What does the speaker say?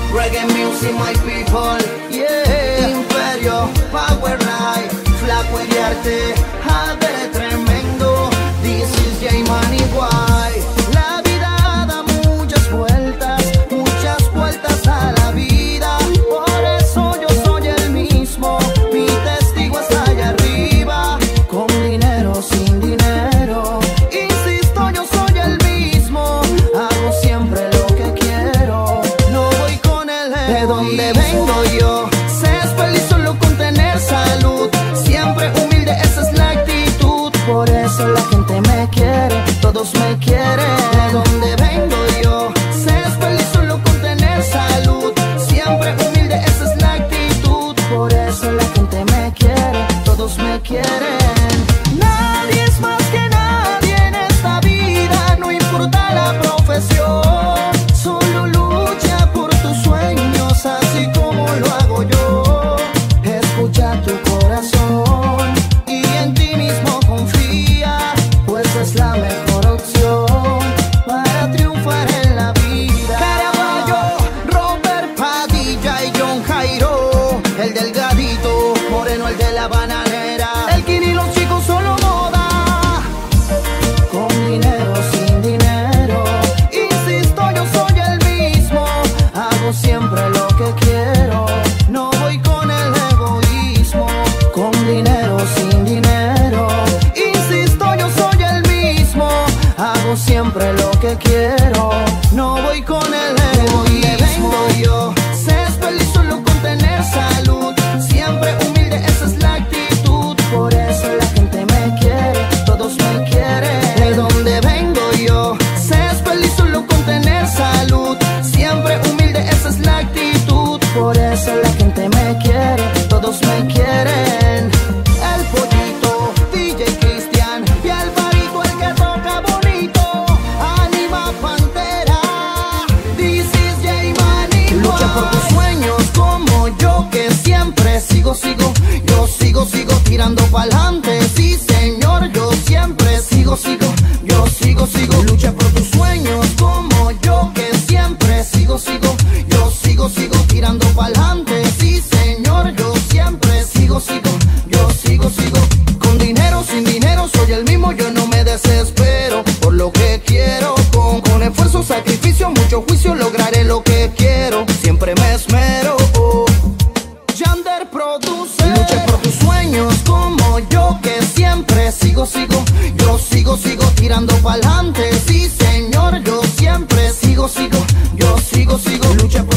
Reggae music, my people. Yeah. Imperio, Power Night, Flaco y arte, Jade tremendo. This is J Money White. La vida da muchas vueltas a la vida. Por eso yo soy el mismo. Mi testigo está allá arriba. Con dinero, sin dinero. Insisto, yo soy el mismo. Hago siempre lo que quiero. No voy con el egoísmo. De donde vengo yo, se es feliz solo con tener salud. Siempre humilde, esa es la actitud. Por eso la gente me quiere, todos me quieren. De donde vengo yo, se es feliz solo con tener salud. Siempre humilde, esa es la actitud. Por eso la gente me quiere, todos me quieren. Nadie es más que nadie en esta vida, no importa la profesión. Solo lucha por tus sueños, así como lo hago yo. Escucha tu corazón y en ti mismo confía, pues es la mejor opción para triunfar en la vida. Caraballo, Robert Padilla y John Jairo, el delgadito, Moreno el de la bananera, el King y los chicos solo moda. Con dinero, sin dinero, insisto, yo soy el mismo. Hago siempre lo que quiero, no voy con el egoísmo. Con dinero, sin dinero, insisto, yo soy el mismo. Hago siempre lo que quiero, no voy con el egoísmo. Yo se es feliz solo con tener salud. Siempre humilde, esa es la actitud. Por eso la gente me quiere, todos me quieren. De donde vengo yo, se es feliz solo con tener salud. Siempre humilde, esa es la actitud. Por eso la gente me quiere, todos me quieren. El pollito, DJ Cristian y Alvarito, el que toca bonito. Anima Pantera, this is J Money. Lucha por tus sueños como yo, que siempre sigo, yo sigo tirando pa'lante. Sí señor, yo siempre sigo, yo sigo. Lucha por tus sueños como yo, que siempre sigo, yo sigo tirando pa'lante. Sí señor, yo siempre sigo, yo sigo. Con dinero, sin dinero, soy el mismo, yo no me desespero. Por lo que quiero, con esfuerzo, sacrificio, mucho juicio, lograré lo que quiero. Siempre me esmero. Yander produce. Lucha por tus sueños como yo, que siempre sigo, yo sigo tirando pa'lante. Sí señor, yo siempre sigo, yo sigo. Lucha